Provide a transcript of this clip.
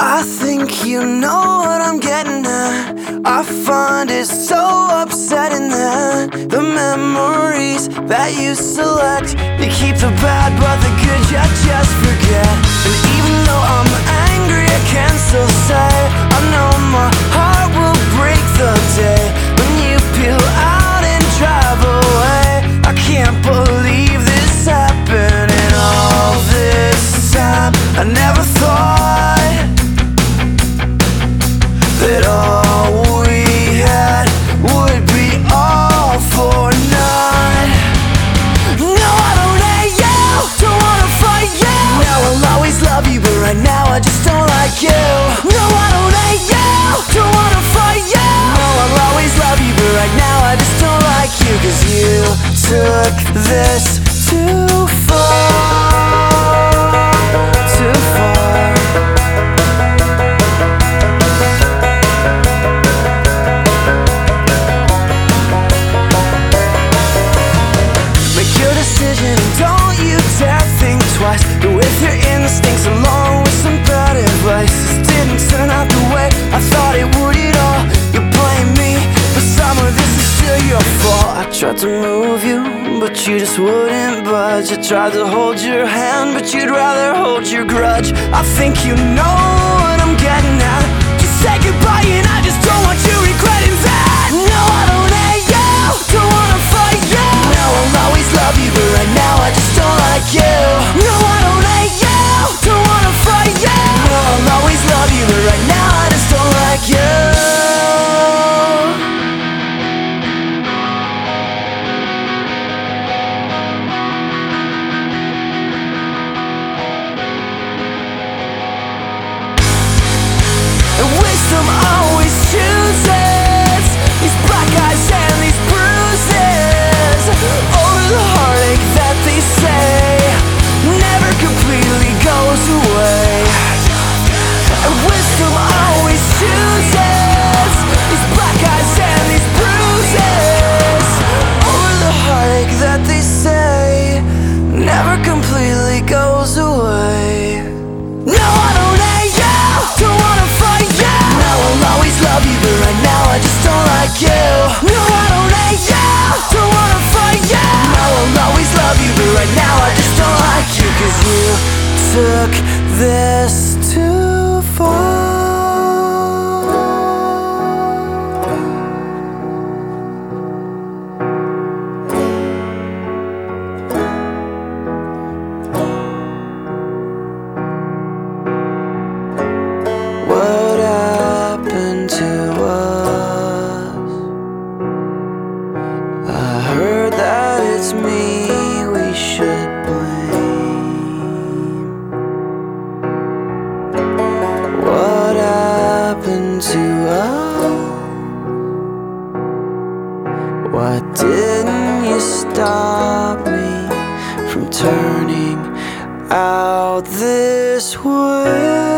I think you know what I'm getting at. I find it so upsetting that the memories that you select, you keep the bad but the good you just forget. And even though I'm angry, I can still say I know my heart will break the day when you peel out and drive away. I can't believe this happening all this time. I never thought that all we had would be all for naught. No, I don't hate you, don't wanna fight you. No, I'll always love you, but right now I just don't like you. No, I don't hate you, don't wanna fight you. No, I'll always love you, but right now I just don't like you. 'Cause you took this too far, too far. Don't you dare think twice. Go with your instincts along with some bad advice. This didn't turn out the way I thought it would at all. You blame me, but some of this is still your fault. I tried to move you, but you just wouldn't budge. I tried to hold your hand, but you'd rather hold your grudge. I think you know what I'm getting at. Just say goodbye and I just don't want you regretting that. No, I don't hate you, don't wanna fight you. No, I'll always love you, but right now I just don't like you. No, I don't hate you, don't wanna fight you. No, I'll always love you, but right now I just don't like you. And wisdom always chooses these black eyes and these bruises over the heartache that they say never completely goes away. And wisdom always chooses these black eyes and these bruises over the heartache that they say never completely goes away. No, I don't hate you, don't wanna fight you. No, I'll always love you, but right now I just don't like you. No, I don't hate you, don't wanna fight you. No, I'll always love you, but right now I just don't like you. 'Cause you took this too far. What happened to us? I heard that it's me we should blame. What happened to us? Why didn't you stop me from turning out this way?